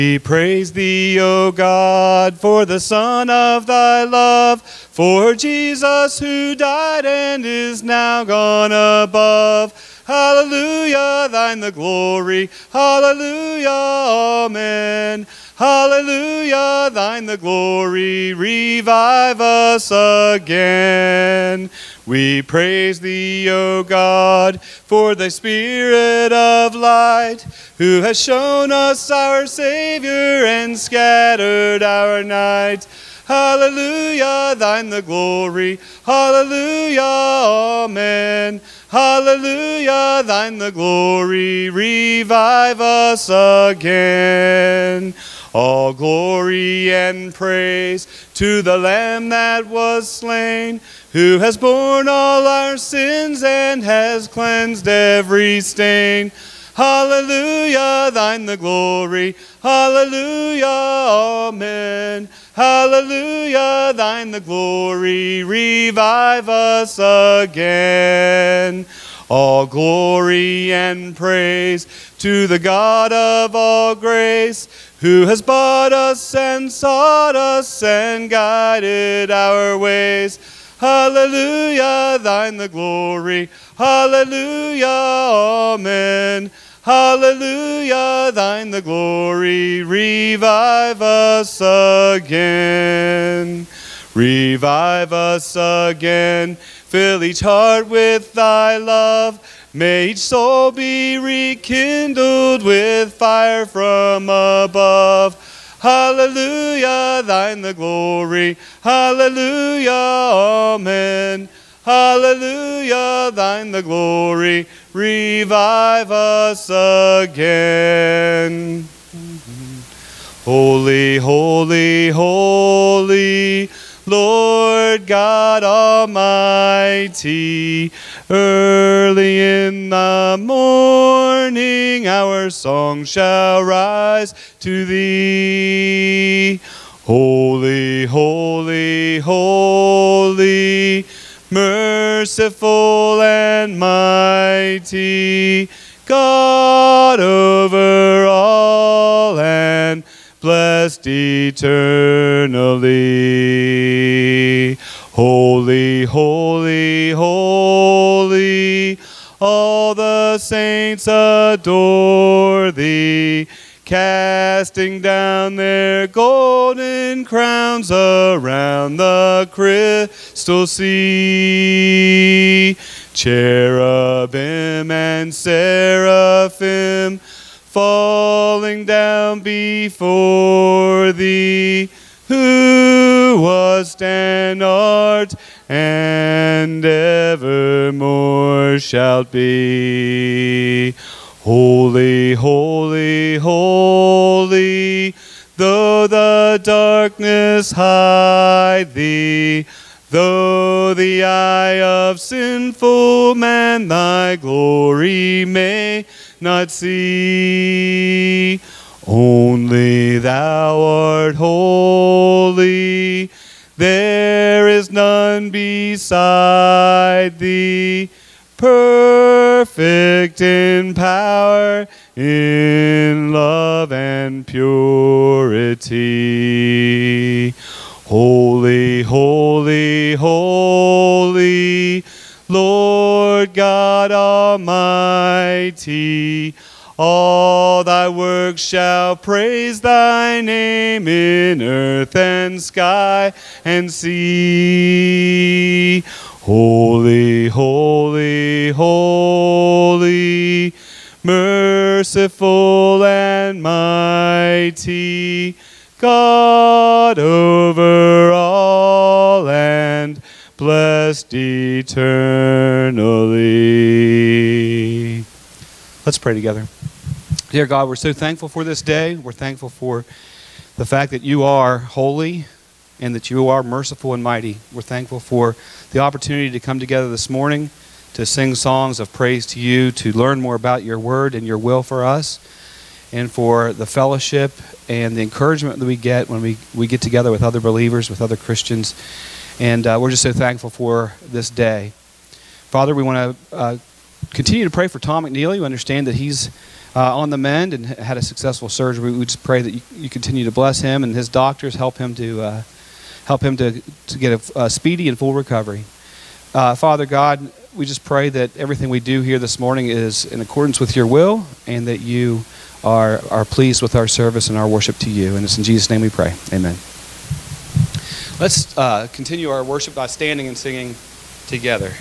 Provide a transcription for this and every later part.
We praise thee, O God, for the Son of thy love, for Jesus who died and is now gone above. Hallelujah, thine the glory. Hallelujah, amen. Hallelujah, thine the glory. Revive us again. We praise thee, O God, for thy Spirit of light, who has shown us our Savior and scattered our night. Hallelujah, thine the glory. Hallelujah, amen. Hallelujah, thine the glory. Revive us again. All glory and praise to the Lamb that was slain, who has borne all our sins and has cleansed every stain. Hallelujah, thine the glory. Hallelujah, amen. Hallelujah, thine the glory. Revive us again. All glory and praise to the God of all grace, who has bought us and sought us and guided our ways. Hallelujah, thine the glory. Hallelujah, amen. Hallelujah, thine the glory. Revive us again. Revive us again. Fill each heart with thy love. May each soul be rekindled with fire from above. Hallelujah, thine the glory. Hallelujah, amen. Hallelujah, thine the glory. Revive us again. Holy, holy, holy, Lord God Almighty, early in the morning our song shall rise to thee. Holy, holy, holy, merciful and mighty, God over all and blessed eternally. Holy, holy, holy, all the saints adore thee, casting down their golden crowns around the crystal sea. Cherubim and seraphim falling down before thee, who wast and art and evermore shalt be. Holy, holy, holy, though the darkness hide thee, though the eye of sinful man thy glory may not see, only thou art holy, there is none beside thee, perfect in power, in love and purity. Holy, holy, holy, Lord God Almighty, all thy works shall praise thy name in earth and sky and sea. Holy, holy, holy, merciful and mighty, God over all and blessed eternally. Let's pray together. Dear God, we're so thankful for this day. We're thankful for the fact that you are holy and that you are merciful and mighty. We're thankful for the opportunity to come together this morning to sing songs of praise to you, to learn more about your word and your will for us, and for the fellowship and the encouragement that we get when we get together with other believers, with other Christians. And we're just so thankful for this day. Father, we want to continue to pray for Tom McNeely. We understand that he's on the mend and had a successful surgery. We just pray that you continue to bless him and his doctors, help him to get a speedy and full recovery. Father God, we just pray that everything we do here this morning is in accordance with your will, and that you are pleased with our service and our worship to you. And it's in Jesus' name we pray. Amen. Let's continue our worship by standing and singing together.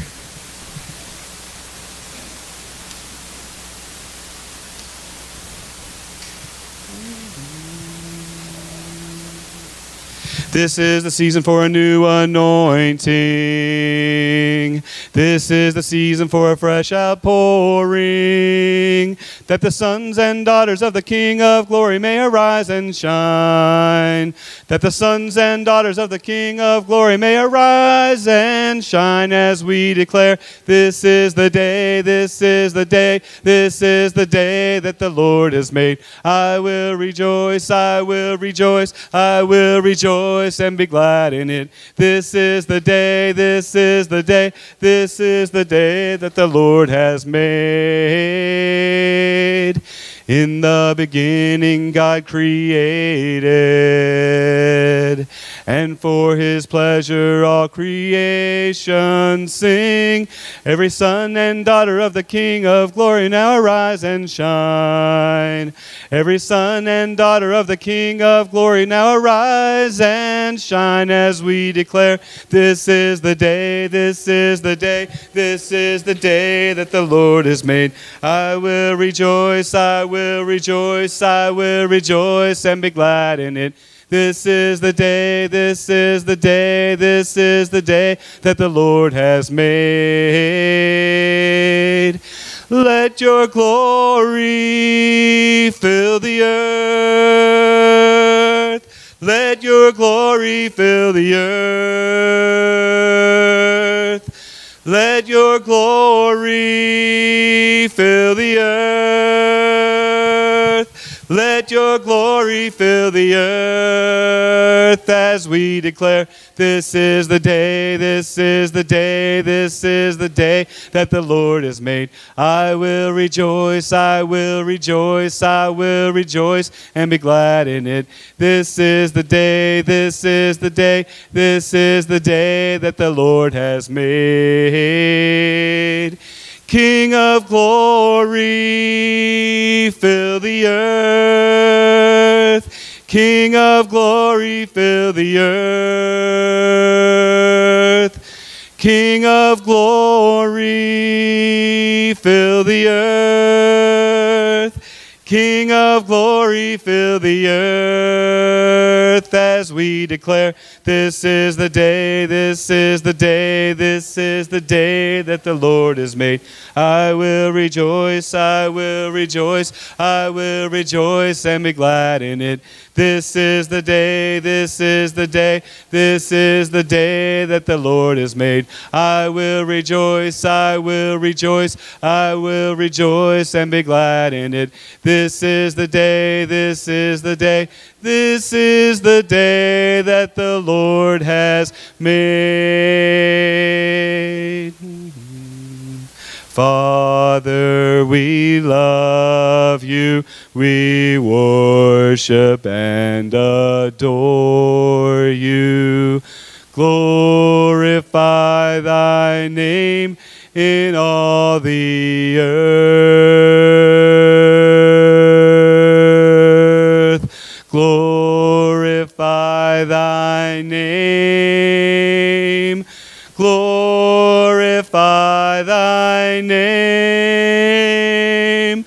This is the season for a new anointing. This is the season for a fresh outpouring, that the sons and daughters of the King of glory may arise and shine. That the sons and daughters of the King of glory may arise and shine, as we declare, this is the day, this is the day, this is the day that the Lord has made. I will rejoice, I will rejoice, I will rejoice and be glad in it. This is the day, this is the day, this is the day that the Lord has made. In the beginning God created, and for his pleasure all creation sing. Every son and daughter of the King of glory now arise and shine. Every son and daughter of the King of glory now arise and shine, as we declare, this is the day, this is the day, this is the day that the Lord has made. I will rejoice, I will rejoice, I will rejoice and be glad in it. This is the day, this is the day, this is the day that the Lord has made. Let your glory fill the earth. Let your glory fill the earth. Let your glory fill the earth. Let your glory fill the earth, as we declare, this is the day, this is the day, this is the day that the Lord has made. I will rejoice, I will rejoice, I will rejoice and be glad in it. This is the day, this is the day, this is the day that the Lord has made. King of glory, fill the earth. King of glory, fill the earth. King of glory, fill the earth. King of glory, fill the earth, as we declare, this is the day, this is the day, this is the day that the Lord has made. I will rejoice, I will rejoice, I will rejoice and be glad in it. This is the day, this is the day, this is the day that the Lord has made. I will rejoice, I will rejoice, I will rejoice and be glad in it. This is the day, this is the day, this is the day that the Lord has made. Father, we love you, we worship and adore you. Glorify thy name in all the earth. Glorify thy name. Glorify thy name.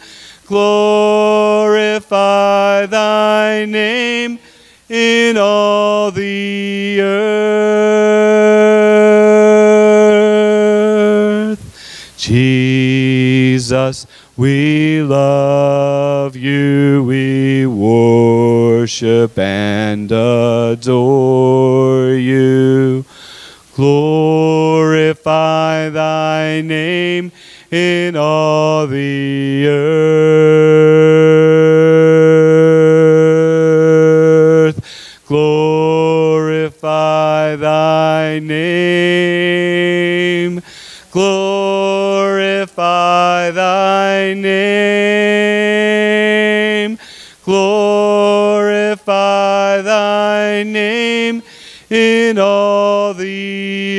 Glorify thy name in all the earth. Jesus, we love you, we worship and adore you. Glorify thy name in all the earth. Glorify thy name. Glorify thy name. glorify thy name in all the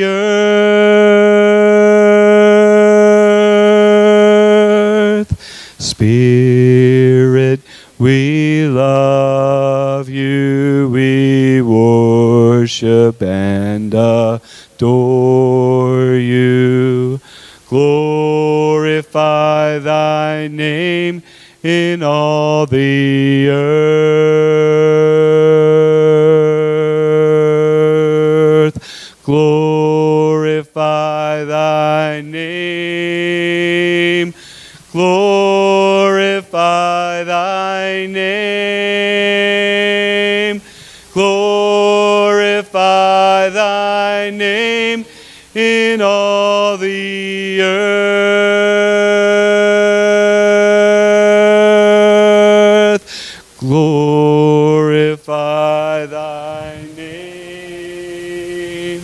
earth. Spirit, we love you, we worship and adore you. Glorify thy name in all the earth. Glorify thy name. Glorify thy name. Glorify thy name in all the earth. Glorify thy name.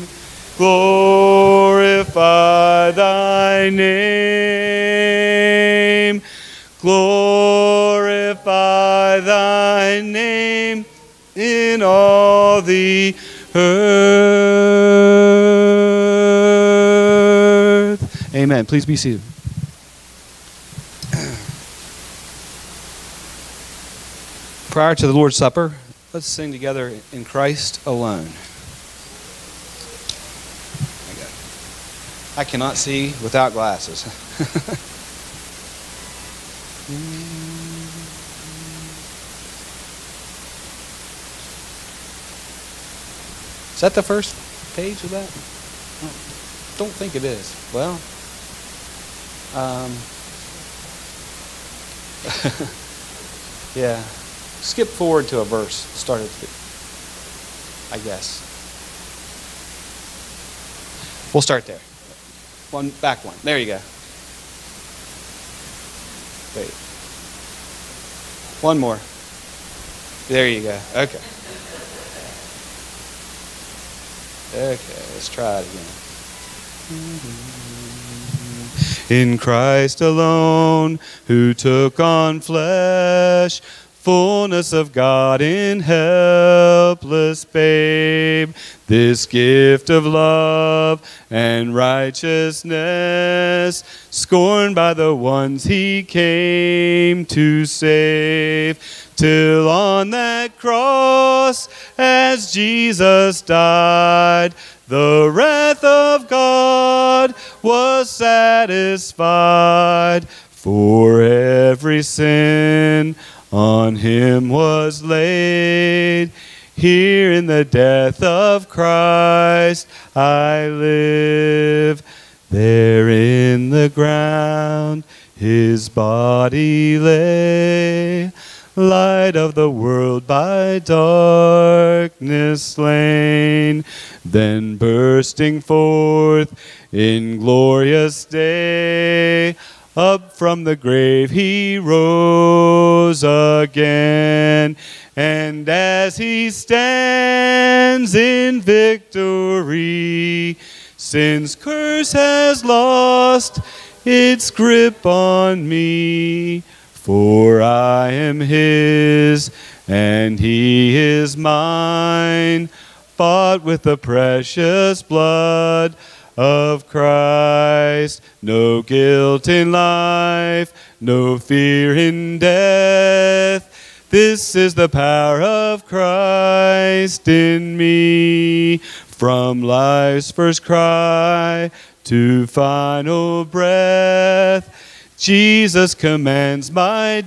Glorify thy name. Glorify thy name in all the earth. Amen. Please be seated. Prior to the Lord's Supper, let's sing together In Christ Alone. I cannot see without glasses. Is that the first page of that? Don't think it is. Well, yeah. Skip forward to a verse. Start at, I guess. We'll start there. Back one. There you go. Wait. One more. There you go. Okay. Okay, let's try it again. In Christ alone, who took on flesh, fullness of God in helpless babe, this gift of love and righteousness, scorned by the ones he came to save, till on that cross, as Jesus died, the wrath of God was satisfied, for every sin on him was laid. Here in the death of Christ I live. There in the ground his body lay. Light of the world by darkness slain. Then bursting forth in glorious day, up from the grave he rose again, and as he stands in victory, sin's curse has lost its grip on me. For I am his, and he is mine, bought with the precious blood of Christ. No guilt in life, no fear in death. This is the power of Christ in me. From life's first cry to final breath, Jesus commands my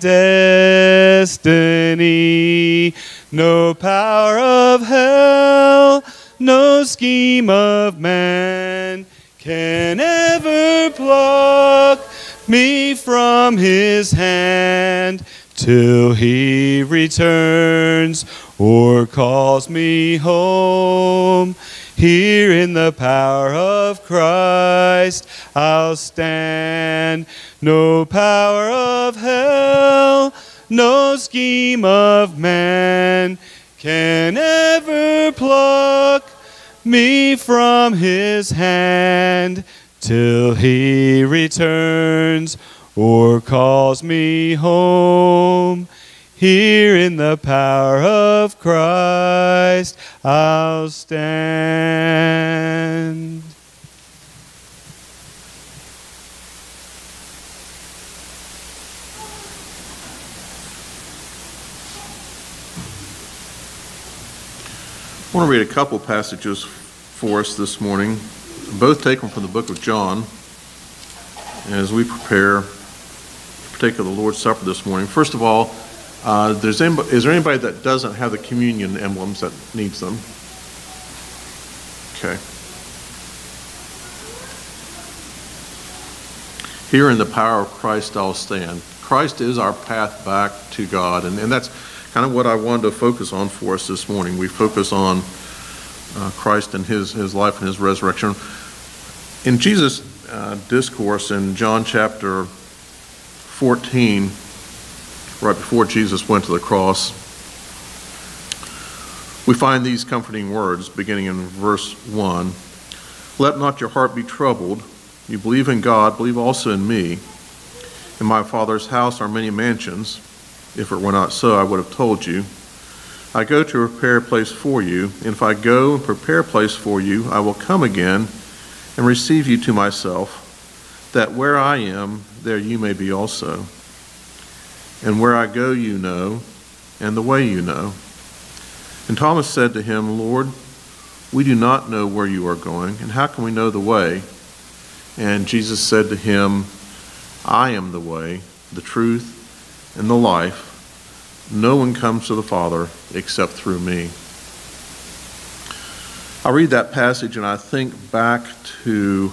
destiny. No power of hell, no scheme of man can ever pluck me from his hand, till he returns or calls me home. Here in the power of Christ I'll stand. No power of hell, no scheme of man can ever pluck me from his hand, till he returns or calls me home. Here in the power of Christ I'll stand. I want to read a couple passages for us this morning, both taken from the book of John, as we prepare to partake of the Lord's Supper this morning. First of all, is there anybody that doesn't have the communion emblems that needs them? Okay. Here in the power of Christ I'll stand. Christ is our path back to God, and that's kind of what I wanted to focus on for us this morning. We focus on Christ and his life and his resurrection. In Jesus' discourse in John chapter 14, right before Jesus went to the cross, we find these comforting words beginning in verse 1. Let not your heart be troubled. You believe in God, believe also in me. In my Father's house are many mansions. If it were not so, I would have told you. I go to prepare a place for you, and if I go and prepare a place for you, I will come again and receive you to myself, that where I am, there you may be also. And where I go you know, and the way you know. And Thomas said to him, Lord, we do not know where you are going, and how can we know the way? And Jesus said to him, I am the way, the truth, and the life. No one comes to the Father except through me. I read that passage and I think back to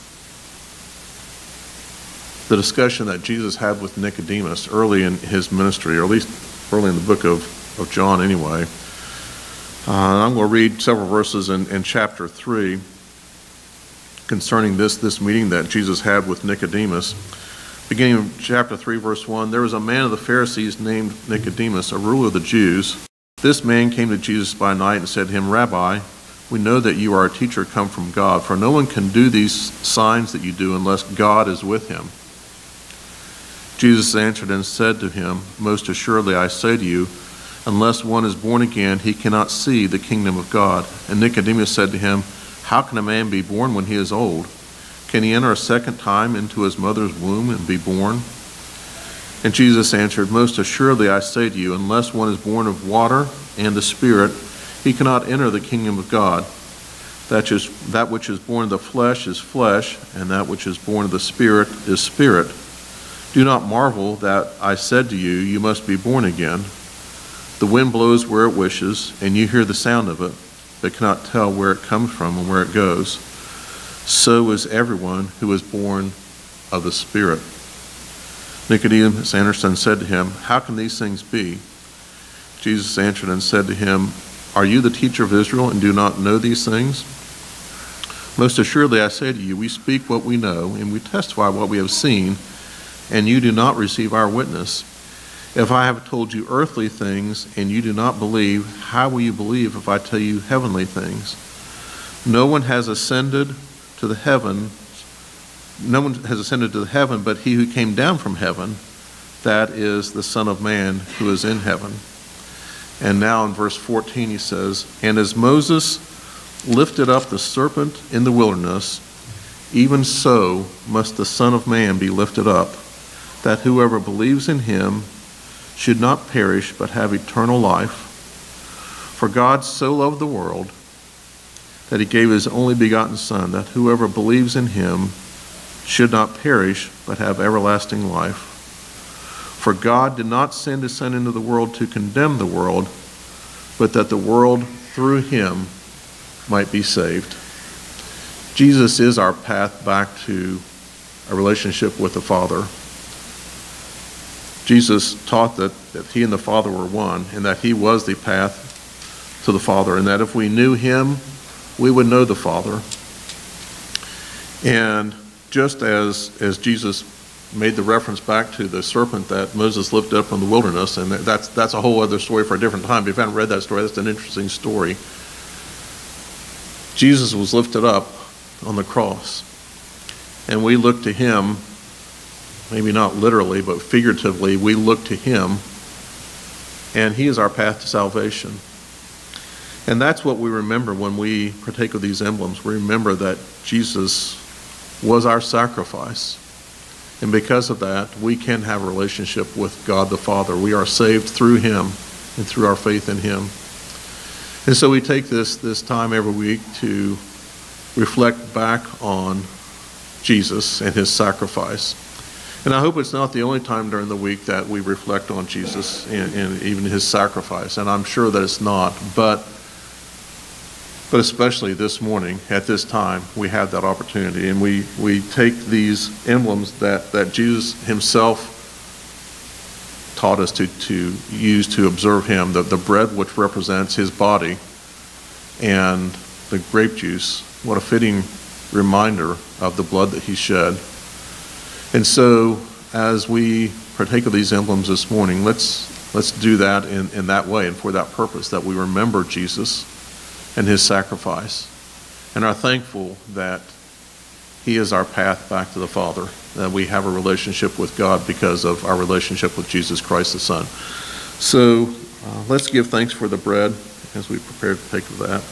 the discussion that Jesus had with Nicodemus early in his ministry, or at least early in the book of John anyway. I'm going to read several verses in chapter 3 concerning this meeting that Jesus had with Nicodemus. Beginning in chapter 3, verse 1, there was a man of the Pharisees named Nicodemus, a ruler of the Jews. This man came to Jesus by night and said to him, Rabbi, we know that you are a teacher come from God, for no one can do these signs that you do unless God is with him. Jesus answered and said to him, Most assuredly I say to you, unless one is born again, he cannot see the kingdom of God. And Nicodemus said to him, How can a man be born when he is old? Can he enter a second time into his mother's womb and be born? And Jesus answered, Most assuredly I say to you, unless one is born of water and the Spirit, he cannot enter the kingdom of God. That which is born of the flesh is flesh, and that which is born of the Spirit is spirit. Do not marvel that I said to you, you must be born again. The wind blows where it wishes, and you hear the sound of it, but cannot tell where it comes from and where it goes. So is everyone who is born of the Spirit. Nicodemus answered and said to him, How can these things be? Jesus answered and said to him, Are you the teacher of Israel and do not know these things? Most assuredly I say to you, we speak what we know, and we testify what we have seen, and you do not receive our witness. If I have told you earthly things, and you do not believe, how will you believe if I tell you heavenly things? No one has ascended to the heaven, but he who came down from heaven, that is the Son of Man who is in heaven. And now in verse 14 he says, And as Moses lifted up the serpent in the wilderness, even so must the Son of Man be lifted up, that whoever believes in him should not perish but have eternal life. For God so loved the world that he gave his only begotten Son, that whoever believes in him should not perish, but have everlasting life. For God did not send his Son into the world to condemn the world, but that the world through him might be saved. Jesus is our path back to a relationship with the Father. Jesus taught that he and the Father were one, and that he was the path to the Father, and that if we knew him, we would know the Father. And just as Jesus made the reference back to the serpent that Moses lifted up in the wilderness, and that's a whole other story for a different time. If you haven't read that story, that's an interesting story. Jesus was lifted up on the cross, and we look to him, maybe not literally, but figuratively, we look to him and he is our path to salvation. And that's what we remember when we partake of these emblems. We remember that Jesus was our sacrifice. And because of that, we can have a relationship with God the Father. We are saved through him and through our faith in him. And so we take this time every week to reflect back on Jesus and his sacrifice. And I hope it's not the only time during the week that we reflect on Jesus and even his sacrifice. And I'm sure that it's not. But especially this morning, at this time, we have that opportunity. And we take these emblems that Jesus himself taught us to use to observe him, the bread which represents his body, and the grape juice, what a fitting reminder of the blood that he shed. And so as we partake of these emblems this morning, let's do that in that way and for that purpose, that we remember Jesus and his sacrifice and are thankful that he is our path back to the Father, that we have a relationship with God because of our relationship with Jesus Christ the Son. So let's give thanks for the bread as we prepare to take of that.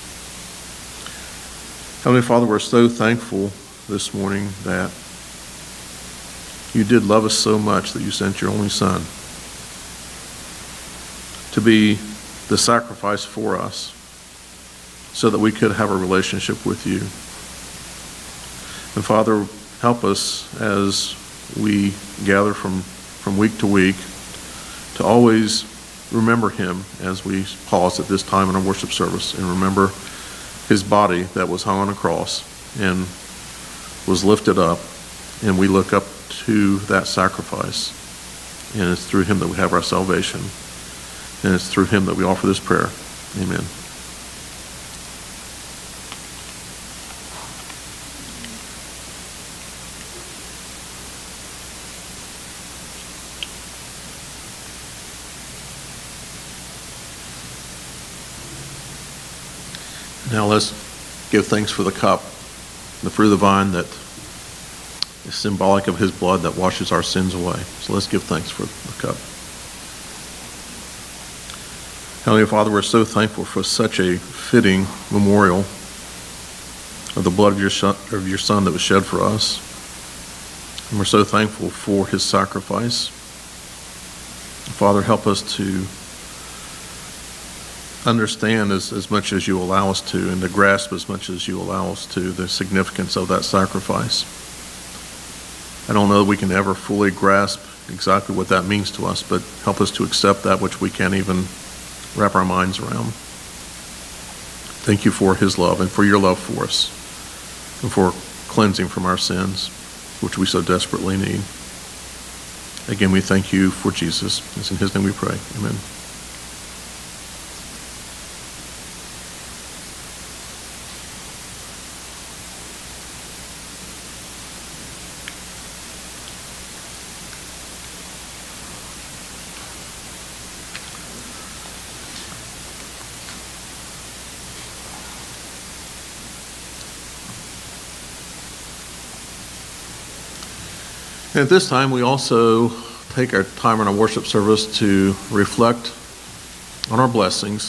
Heavenly Father, we're so thankful this morning that you did love us so much that you sent your only Son to be the sacrifice for us so that we could have a relationship with you. And Father, help us as we gather from week to week to always remember him as we pause at this time in our worship service and remember his body that was hung on a cross and was lifted up, and we look up to that sacrifice. And it's through him that we have our salvation. And it's through him that we offer this prayer. Amen. Now let's give thanks for the cup, the fruit of the vine that is symbolic of his blood that washes our sins away. So let's give thanks for the cup. Heavenly Father, we're so thankful for such a fitting memorial of the blood of your Son that was shed for us. And we're so thankful for his sacrifice. Father, help us to understand as much as you allow us to, and to grasp as much as you allow us to, the significance of that sacrifice. I don't know that we can ever fully grasp exactly what that means to us, but help us to accept that which we can't even wrap our minds around. Thank you for his love and for your love for us and for cleansing from our sins, which we so desperately need. Again, we thank you for Jesus. It's in his name we pray. Amen. And at this time, we also take our time in our worship service to reflect on our blessings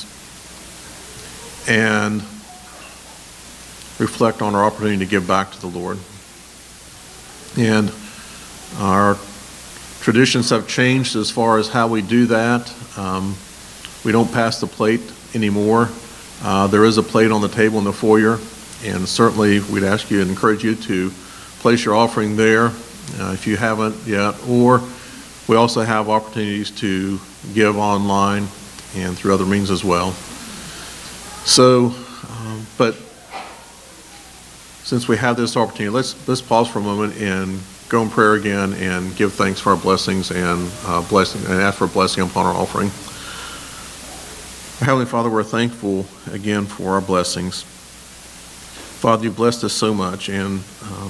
and reflect on our opportunity to give back to the Lord. And our traditions have changed as far as how we do that. We don't pass the plate anymore. There is a plate on the table in the foyer, and certainly we'd ask you and encourage you to place your offering there. If you haven't yet, or we also have opportunities to give online and through other means as well. So, but since we have this opportunity, let's pause for a moment and go in prayer again and give thanks for our blessings and ask for a blessing upon our offering. Heavenly Father, we're thankful again for our blessings. Father, you've blessed us so much, and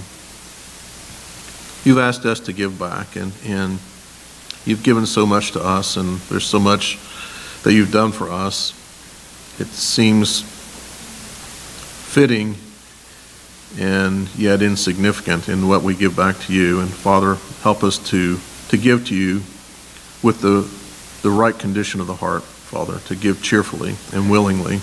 you've asked us to give back, and you've given so much to us, and there's so much that you've done for us. It seems fitting and yet insignificant in what we give back to you. And Father, help us to give to you with the the right condition of the heart, Father, to give cheerfully and willingly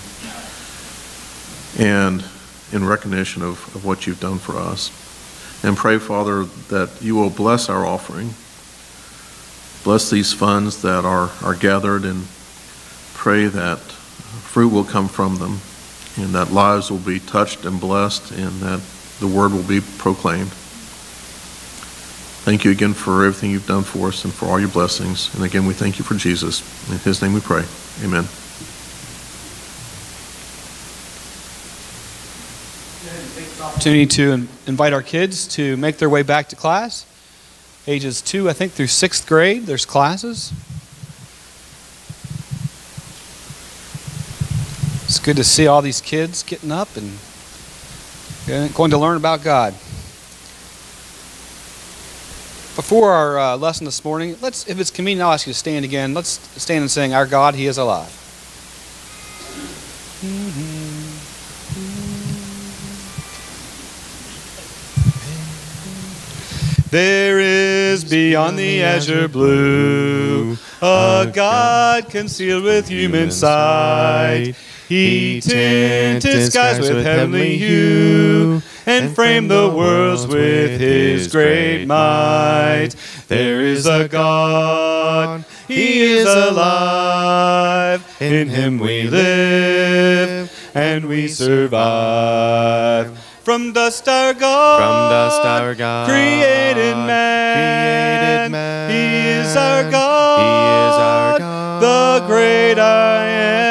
and in recognition of what you've done for us. And pray, Father, that you will bless our offering. Bless these funds that are gathered, and pray that fruit will come from them, and that lives will be touched and blessed, and that the word will be proclaimed. Thank you again for everything you've done for us and for all your blessings. And again, we thank you for Jesus. In his name we pray. Amen. Opportunity to invite our kids to make their way back to class. Ages 2, I think, through 6th grade, there's classes. It's good to see all these kids getting up and going to learn about God. Before our lesson this morning, if it's convenient, I'll ask you to stand again. Let's stand and sing, "Our God, He is alive." There is beyond the azure blue a God concealed with human sight. He tinted skies with heavenly hue and framed the worlds with His great might. There is a God, He is alive. In Him we live and we survive. From dust our God, created man. He is our God, the great I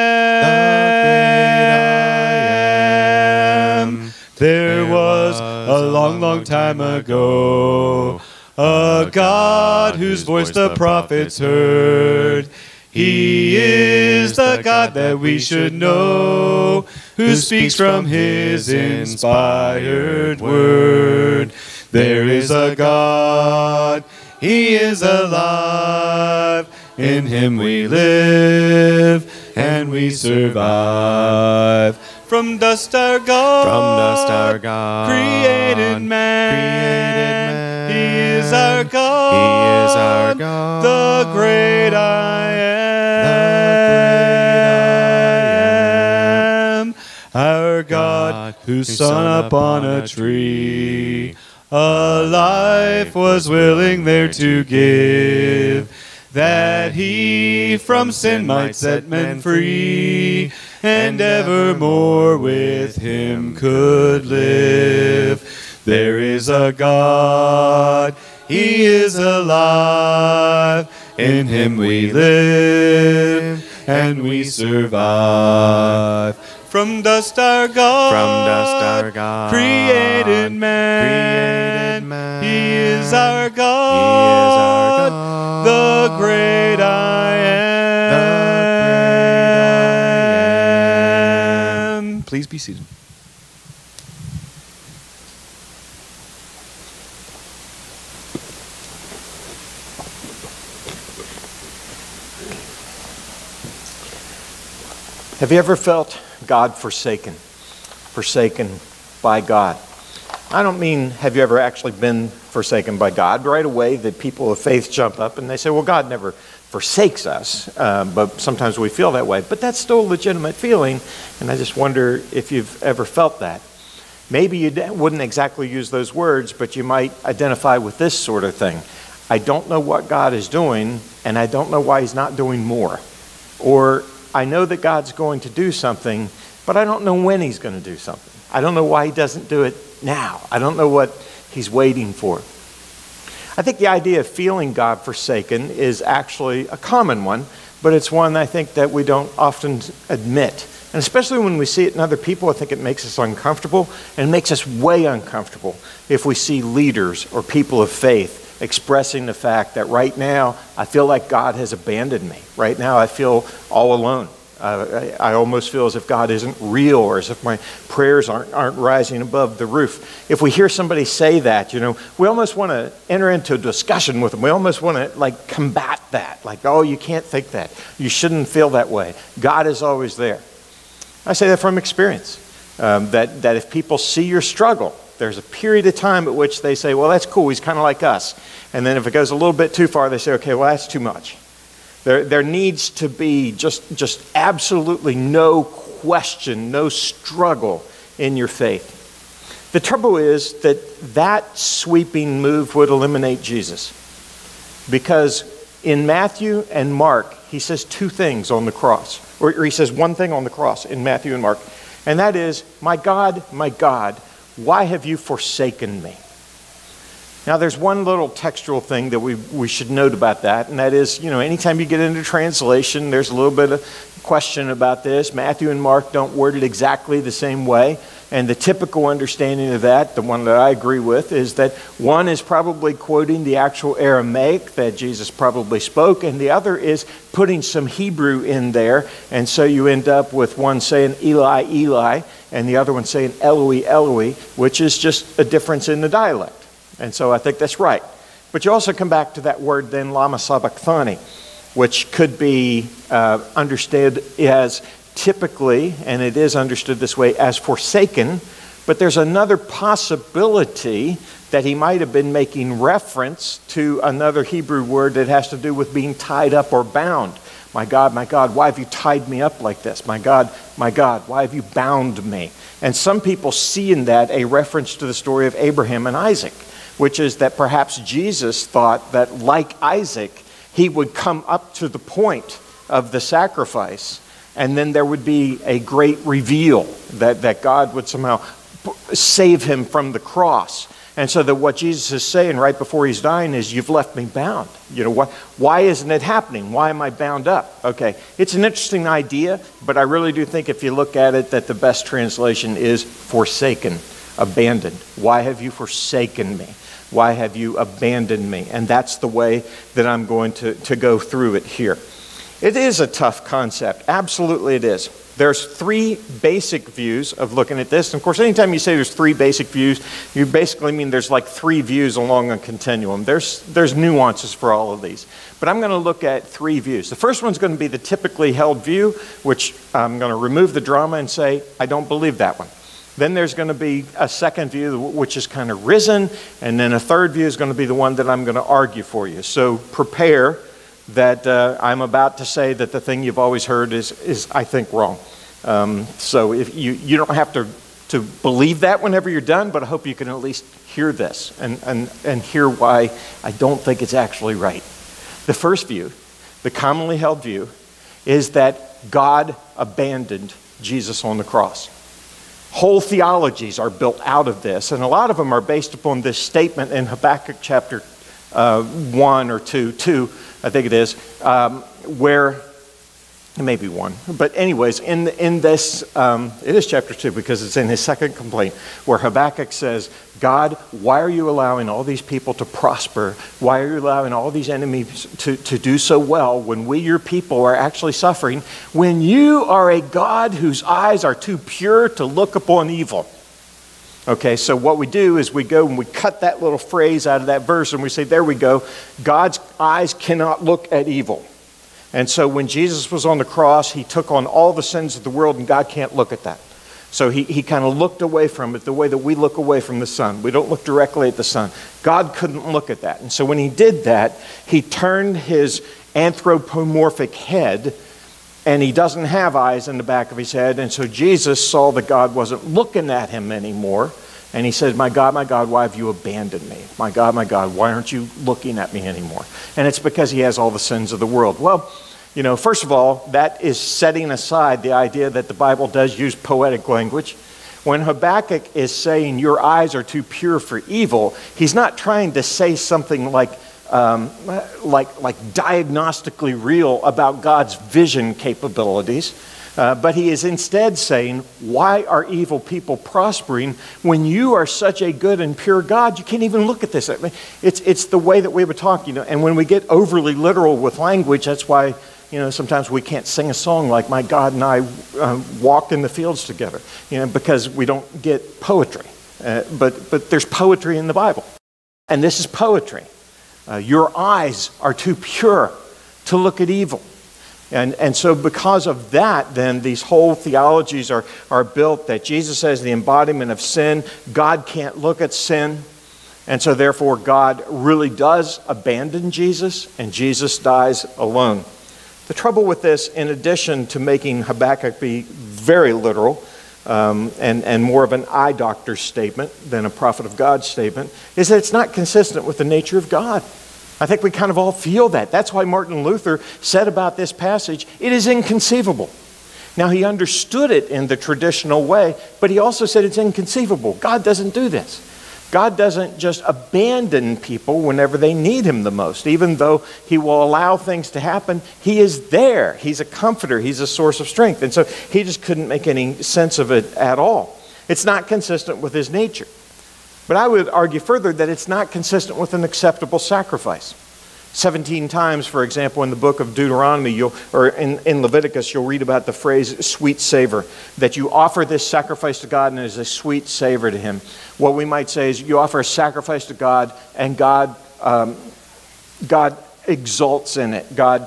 am. There was a long, long time ago a God whose voice the prophets heard. He is the God that we should know, who speaks from His inspired word. There is a God, He is alive. In Him we live and we survive. From dust our God, created man. He is our God, the great I am. Our God, who hung upon a tree, a life was willing there to give, that He from sin might set men free, and evermore with Him could live. There is a God, He is alive. In Him we live and we survive. From dust our God, created man. He is our God, the great I am. Please be seated. Have you ever felt God forsaken by God? I don't mean have you ever actually been forsaken by God. Right away, the people of faith jump up and they say, well, God never forsakes us, but sometimes we feel that way. But that's still a legitimate feeling, and I just wonder if you've ever felt that. Maybe you wouldn't exactly use those words, but you might identify with this sort of thing. I don't know what God is doing, and I don't know why He's not doing more. Or I know that God's going to do something, but I don't know when He's going to do something. I don't know why He doesn't do it now. I don't know what He's waiting for. I think the idea of feeling God forsaken is actually a common one, but it's one I think that we don't often admit. And especially when we see it in other people, I think it makes us uncomfortable, and it makes us way uncomfortable if we see leaders or people of faith expressing the fact that right now I feel like God has abandoned me. Right now I feel all alone. I almost feel as if God isn't real, or as if my prayers aren't rising above the roof. If we hear somebody say that, we almost want to enter into a discussion with them. We almost want to combat that. Oh, you can't think that. You shouldn't feel that way. God is always there. I say that from experience, that if people see your struggle, there's a period of time at which they say, well, that's cool, He's kind of like us. And then if it goes a little bit too far, they say, okay, well, that's too much. There needs to be just absolutely no question, no struggle in your faith. The trouble is that sweeping move would eliminate Jesus. Because in Matthew and Mark, he says two things on the cross. Or he says one thing on the cross in Matthew and Mark. And that is, my God, why have you forsaken me? Now, there's one little textual thing that we should note about that, and that is, anytime you get into translation, there's a little bit of question about this. Matthew and Mark don't word it exactly the same way, and the typical understanding of that, the one that I agree with, is that one is probably quoting the actual Aramaic that Jesus probably spoke, and the other is putting some Hebrew in there, and so you end up with one saying Eli, Eli, and the other one saying Eloi, Eloi, which is just a difference in the dialect. And so I think that's right. But you also come back to that word then, lama sabachthani, which could be understood as typically, and it is understood this way, as forsaken. But there's another possibility that he might have been making reference to another Hebrew word that has to do with being tied up or bound. My God, why have you tied me up like this? My God, why have you bound me? And some people see in that a reference to the story of Abraham and Isaac, which is that perhaps Jesus thought that, like Isaac, he would come up to the point of the sacrifice, and then there would be a great reveal that God would somehow save him from the cross. And so that what Jesus is saying right before he's dying is, you've left me bound. Why isn't it happening? Why am I bound up? Okay, it's an interesting idea, but I really do think if you look at it that the best translation is forsaken, abandoned. Why have you forsaken me? Why have you abandoned me? And that's the way that I'm going to go through it here. It is a tough concept. Absolutely it is. There's three basic views of looking at this. And of course, anytime you say there's three basic views, you basically mean there's like three views along a continuum. There's nuances for all of these. But I'm going to look at three views. The first one's going to be the typically held view, which I'm going to remove the drama and say, I don't believe that one. Then there's going to be a second view, which is kind of risen, and then a third view is going to be the one that I'm going to argue for you. So prepare that I'm about to say that the thing you've always heard is I think, wrong. So if you don't have to believe that whenever you're done, but I hope you can at least hear this and hear why I don't think it's actually right. The first view, the commonly held view, is that God abandoned Jesus on the cross. Whole theologies are built out of this, and a lot of them are based upon this statement in Habakkuk chapter 1 or 2, I think it is, where, it may be 1, but anyways, in this, it is chapter 2 because it's in his second complaint, where Habakkuk says, God, why are you allowing all these people to prosper? Why are you allowing all these enemies to do so well when we, your people, are actually suffering, when you are a God whose eyes are too pure to look upon evil? Okay, so what we do is we go and we cut that little phrase out of that verse and we say, there we go, God's eyes cannot look at evil. And so when Jesus was on the cross, he took on all the sins of the world, and God can't look at that. So he kind of looked away from it the way that we look away from the sun. We don't look directly at the sun. God couldn't look at that. And so when he did that, he turned his anthropomorphic head, and he doesn't have eyes in the back of his head. And so Jesus saw that God wasn't looking at him anymore. And he said, my God, why have you abandoned me? My God, why aren't you looking at me anymore? And it's because he has all the sins of the world. Well, first of all, that is setting aside the idea that the Bible does use poetic language. When Habakkuk is saying your eyes are too pure for evil, he's not trying to say something like diagnostically real about God's vision capabilities. But he is instead saying, why are evil people prospering when you are such a good and pure God? You can't even look at this. I mean, it's the way that we would talk, and when we get overly literal with language, that's why, sometimes we can't sing a song like My God and I walked in the fields together, because we don't get poetry. But there's poetry in the Bible. And this is poetry. Your eyes are too pure to look at evil. And so because of that, then these whole theologies are built that Jesus as the embodiment of sin, God can't look at sin, and so therefore God really does abandon Jesus, and Jesus dies alone. The trouble with this, in addition to making Habakkuk be very literal and more of an eye doctor statement than a prophet of God statement, is that it's not consistent with the nature of God. I think we kind of all feel that. That's why Martin Luther said about this passage, it is inconceivable. Now, he understood it in the traditional way, but he also said it's inconceivable. God doesn't do this. God doesn't just abandon people whenever they need him the most. Even though he will allow things to happen, he is there. He's a comforter. He's a source of strength. And so he just couldn't make any sense of it at all. It's not consistent with his nature. But I would argue further that it's not consistent with an acceptable sacrifice. 17 times, for example, in the book of Deuteronomy, or in Leviticus, you'll read about the phrase sweet savor, that you offer this sacrifice to God and it is a sweet savor to him. What we might say is you offer a sacrifice to God and God exults in it. God,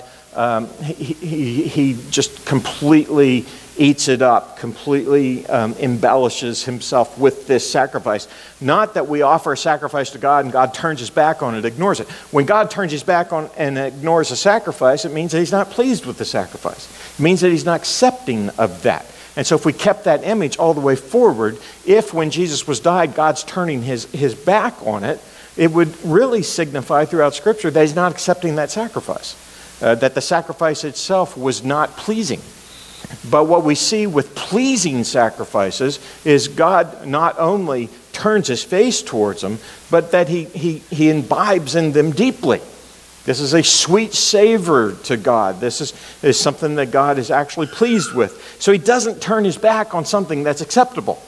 he just completely eats it up, completely embellishes himself with this sacrifice. Not that we offer a sacrifice to God and God turns his back on it, ignores it. When God turns his back on and ignores a sacrifice, it means that he's not pleased with the sacrifice. It means that he's not accepting of that. And so if we kept that image all the way forward, if when Jesus was died, God's turning his back on it, it would really signify throughout Scripture that he's not accepting that sacrifice, that the sacrifice itself was not pleasing. But what we see with pleasing sacrifices is God not only turns his face towards them, but that he imbibes in them deeply. This is a sweet savor to God. This is something that God is actually pleased with. So he doesn't turn his back on something that's acceptable.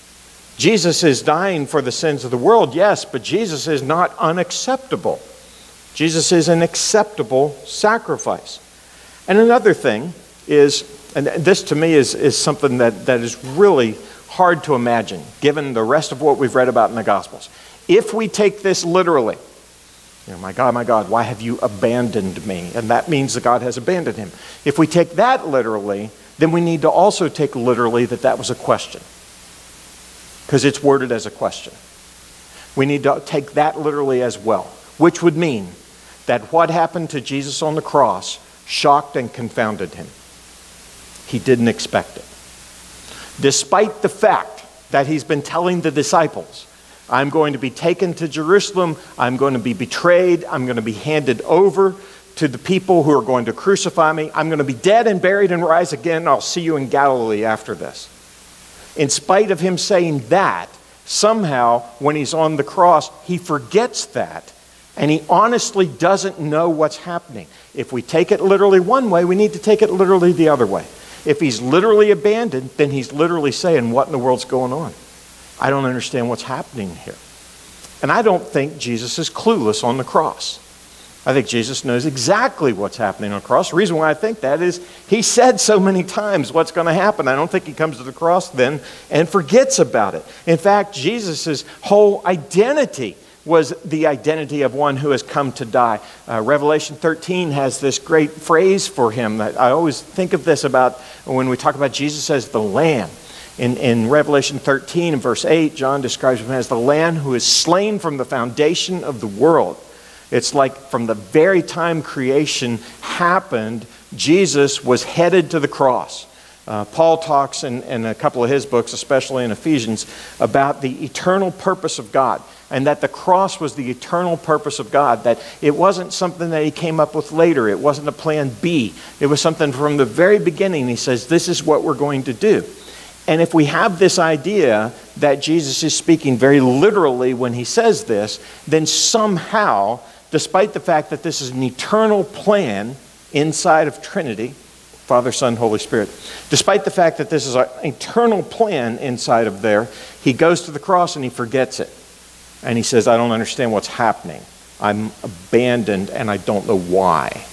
Jesus is dying for the sins of the world, yes, but Jesus is not unacceptable. Jesus is an acceptable sacrifice. And another thing is, and this to me is something that is really hard to imagine, given the rest of what we've read about in the Gospels. If we take this literally, my God, why have you abandoned me? And that means that God has abandoned him. If we take that literally, then we need to also take literally that was a question, because it's worded as a question. We need to take that literally as well, which would mean that what happened to Jesus on the cross shocked and confounded him. He didn't expect it. Despite the fact that he's been telling the disciples, I'm going to be taken to Jerusalem, I'm going to be betrayed, I'm going to be handed over to the people who are going to crucify me, I'm going to be dead and buried and rise again, I'll see you in Galilee after this. In spite of him saying that, somehow when he's on the cross, he forgets that. And he honestly doesn't know what's happening. If we take it literally one way, we need to take it literally the other way. If he's literally abandoned, then he's literally saying, what in the world's going on? I don't understand what's happening here. And I don't think Jesus is clueless on the cross. I think Jesus knows exactly what's happening on the cross. The reason why I think that is he said so many times what's going to happen. I don't think he comes to the cross then and forgets about it. In fact, Jesus' whole identity was the identity of one who has come to die. Revelation 13 has this great phrase for him. I always think of this about when we talk about Jesus as the Lamb. In Revelation 13 and verse 8, John describes him as the Lamb who is slain from the foundation of the world. It's like from the very time creation happened, Jesus was headed to the cross. Paul talks in a couple of his books, especially in Ephesians, about the eternal purpose of God, and that the cross was the eternal purpose of God, that it wasn't something that he came up with later. It wasn't a plan B. It was something from the very beginning. He says, this is what we're going to do. And if we have this idea that Jesus is speaking very literally when he says this, then somehow, despite the fact that this is an eternal plan inside of Trinity, Father, Son, Holy Spirit, despite the fact that this is an eternal plan inside of there, he goes to the cross and he forgets it. And he says, I don't understand what's happening. I'm abandoned and I don't know why.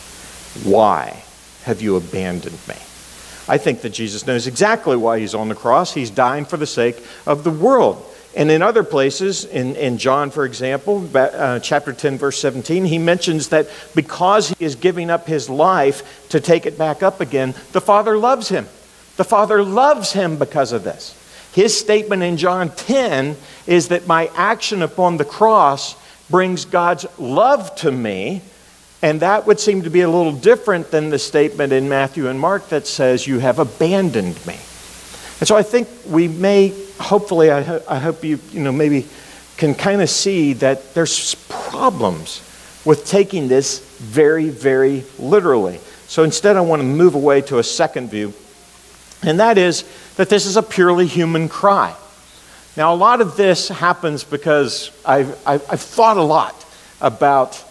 Why have you abandoned me? I think that Jesus knows exactly why he's on the cross. He's dying for the sake of the world. And in other places, in John, for example, chapter 10, verse 17, he mentions that because he is giving up his life to take it back up again, the Father loves him. The Father loves him because of this. His statement in John 10 is that my action upon the cross brings God's love to me, And that would seem to be a little different than the statement in Matthew and Mark that says, you have abandoned me. And so I think we may, hopefully, I hope you maybe can kind of see that there's problems with taking this very, very literally. So instead, I want to move away to a second view, and that is that this is a purely human cry. Now, a lot of this happens because I've thought a lot about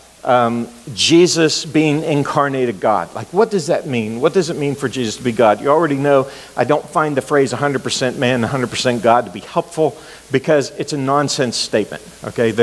Jesus being incarnated God. Like, what does that mean? What does it mean for Jesus to be God? You already know I don't find the phrase 100% man, 100% God to be helpful because it's a nonsense statement. Okay,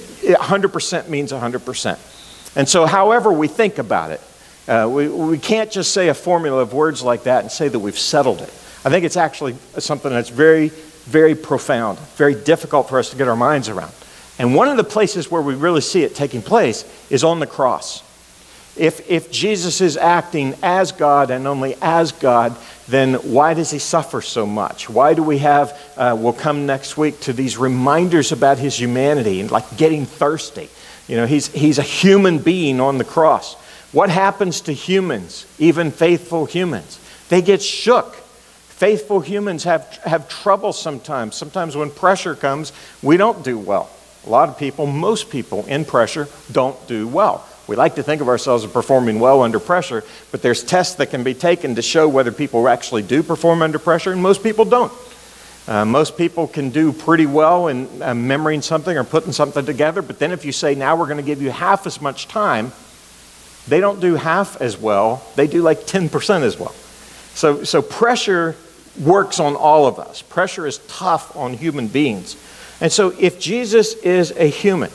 100% means 100%. And so however we think about it, we can't just say a formula of words like that and say that we've settled it. I think it's actually something that's very, very profound, very difficult for us to get our minds around. And one of the places where we really see it taking place is on the cross. If Jesus is acting as God and only as God, then why does he suffer so much? Why do we have, we'll come next week to these reminders about his humanity and like getting thirsty. You know, he's a human being on the cross. What happens to humans, even faithful humans? They get shook. Faithful humans have trouble sometimes. Sometimes when pressure comes, we don't do well. A lot of people, most people in pressure don't do well. We like to think of ourselves as performing well under pressure, but there's tests that can be taken to show whether people actually do perform under pressure, and most people don't. Most people can do pretty well in memorizing something or putting something together, but then if you say, now we're going to give you half as much time, they don't do half as well. They do like 10% as well. So pressure works on all of us. Pressure is tough on human beings. And so if Jesus is a human,